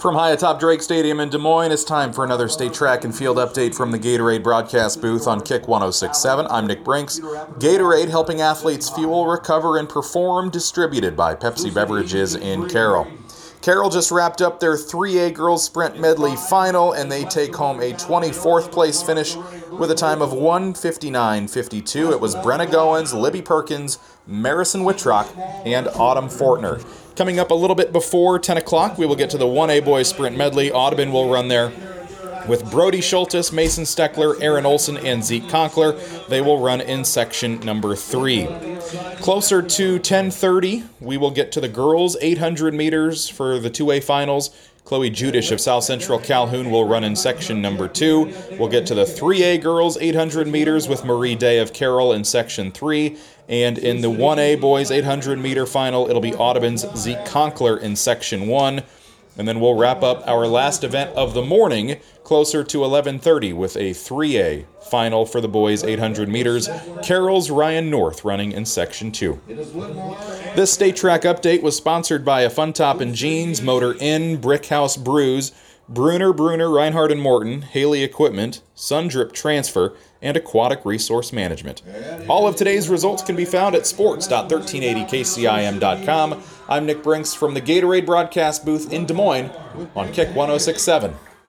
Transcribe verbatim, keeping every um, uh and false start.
From high atop Drake Stadium in Des Moines, it's time for another state track and field update from the Gatorade broadcast booth on Kick one oh six point seven. I'm Nick Brinks. Gatorade, helping athletes fuel, recover, and perform, distributed by Pepsi Beverages in Carroll. Carroll just wrapped up their three A girls sprint medley final, and they take home a twenty-fourth place finish with a time of one fifty-nine fifty-two. It was Brenna Goins, Libby Perkins, Marison Wittrock, and Autumn Fortner. Coming up a little bit before ten o'clock, we will get to the one A boys sprint medley. Audubon will run there with Brody Schultes, Mason Steckler, Aaron Olson, and Zeke Conkler. They will run in section number three. Closer to ten thirty, we will get to the girls' eight hundred meters for the two A finals. Chloe Judish of South Central Calhoun will run in section number two. We'll get to the three A girls' eight hundred meters with Marie Day of Carroll in section three. And in the one A boys' eight hundred meter final, it'll be Audubon's Zeke Conkler in section one. And then we'll wrap up our last event of the morning closer to eleven thirty with a three A final for the boys' eight hundred meters. Carroll's Ryan North running in section two. This state track update was sponsored by A Fun Top and Jeans, Motor Inn, Brickhouse Brews, Bruner, Bruner, Reinhardt and Morton, Haley Equipment, Sundrip Transfer, and Aquatic Resource Management. All of today's results can be found at sports dot thirteen eighty K C I M dot com. I'm Nick Brinks from the Gatorade broadcast booth in Des Moines on Kick one oh six point seven.